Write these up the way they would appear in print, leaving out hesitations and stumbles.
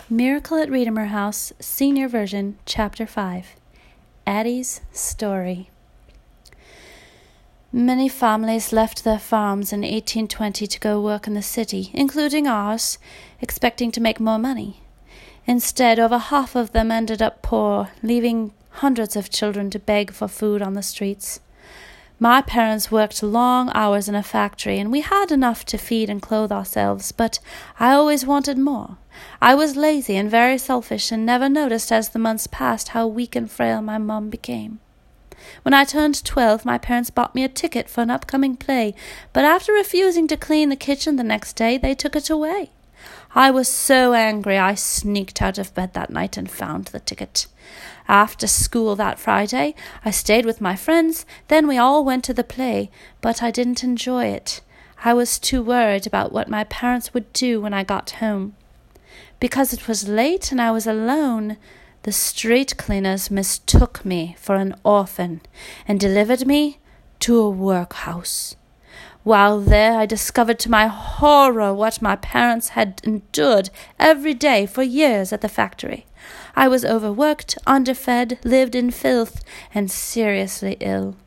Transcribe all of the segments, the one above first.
Miracle at Redeemer House, Senior Version, Chapter 5. Addie's Story. Many families left their farms in 1820 to go work in the city, including ours, expecting to make more money. Instead, over half of them ended up poor, leaving hundreds of children to beg for food on the streets. My parents worked long hours in a factory, and we had enough to feed and clothe ourselves, but I always wanted more. I was lazy and very selfish, and never noticed as the months passed how weak and frail my mum became. When I turned 12, my parents bought me a ticket for an upcoming play, but after refusing to clean the kitchen the next day, they took it away. I was so angry I sneaked out of bed that night and found the ticket. After school that Friday, I stayed with my friends, then we all went to the play, but I didn't enjoy it. I was too worried about what my parents would do when I got home. Because it was late and I was alone, the street cleaners mistook me for an orphan and delivered me to a workhouse. While there, I discovered to my horror what my parents had endured every day for years at the factory. I was overworked, underfed, lived in filth, and seriously ill.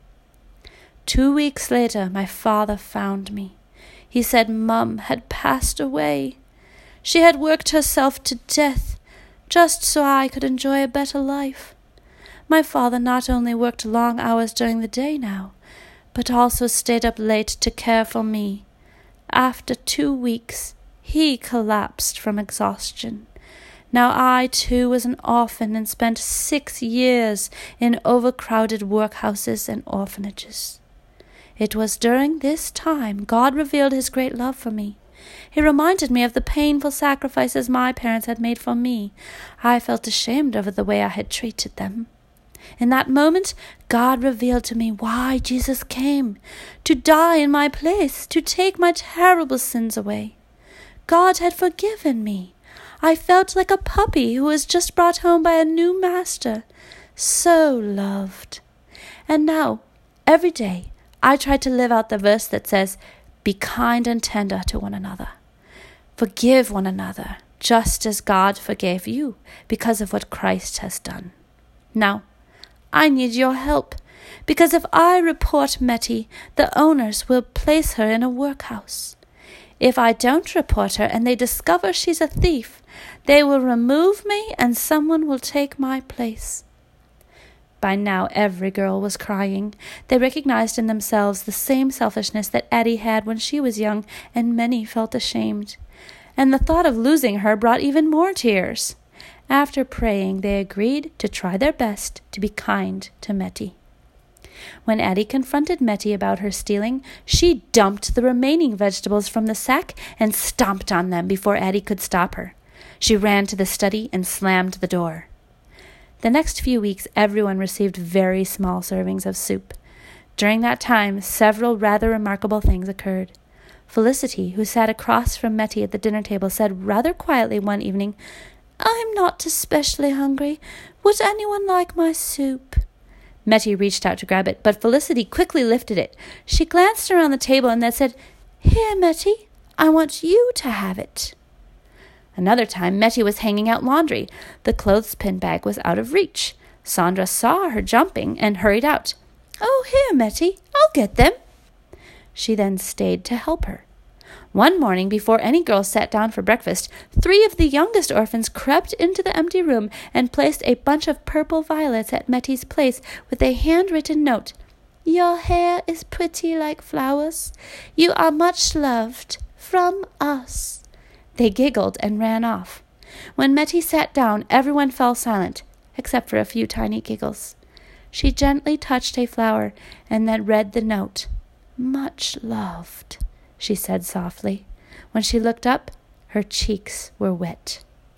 2 weeks later, my father found me. He said Mum had passed away. She had worked herself to death, just so I could enjoy a better life. My father not only worked long hours during the day now, but also stayed up late to care for me. After 2 weeks, he collapsed from exhaustion. Now I, too, was an orphan and spent 6 years in overcrowded workhouses and orphanages. It was during this time God revealed his great love for me. He reminded me of the painful sacrifices my parents had made for me. I felt ashamed over the way I had treated them. In that moment, God revealed to me why Jesus came, to die in my place, to take my terrible sins away. God had forgiven me. I felt like a puppy who was just brought home by a new master, so loved. And now, every day, I try to live out the verse that says, "Be kind and tender to one another. Forgive one another, just as God forgave you, because of what Christ has done." Now, I need your help, because if I report Metty, the owners will place her in a workhouse. If I don't report her and they discover she's a thief, they will remove me and someone will take my place. By now every girl was crying. They recognized in themselves the same selfishness that Addie had when she was young, and many felt ashamed. And the thought of losing her brought even more tears. After praying, they agreed to try their best to be kind to Metty. When Addie confronted Metty about her stealing, she dumped the remaining vegetables from the sack and stomped on them before Addie could stop her. She ran to the study and slammed the door. The next few weeks, everyone received very small servings of soup. During that time, several rather remarkable things occurred. Felicity, who sat across from Metty at the dinner table, said rather quietly one evening, "I'm not especially hungry. Would anyone like my soup?" Metty reached out to grab it, but Felicity quickly lifted it. She glanced around the table and then said, "Here, Metty, I want you to have it." Another time, Metty was hanging out laundry. The clothespin bag was out of reach. Sandra saw her jumping and hurried out. "Oh, here, Metty, I'll get them." She then stayed to help her. One morning, before any girls sat down for breakfast, 3 of the youngest orphans crept into the empty room and placed a bunch of purple violets at Metty's place with a handwritten note. "Your hair is pretty like flowers. You are much loved. From us." They giggled and ran off. When Metty sat down, everyone fell silent, except for a few tiny giggles. She gently touched a flower and then read the note. "Much loved," she said softly. When she looked up, her cheeks were wet.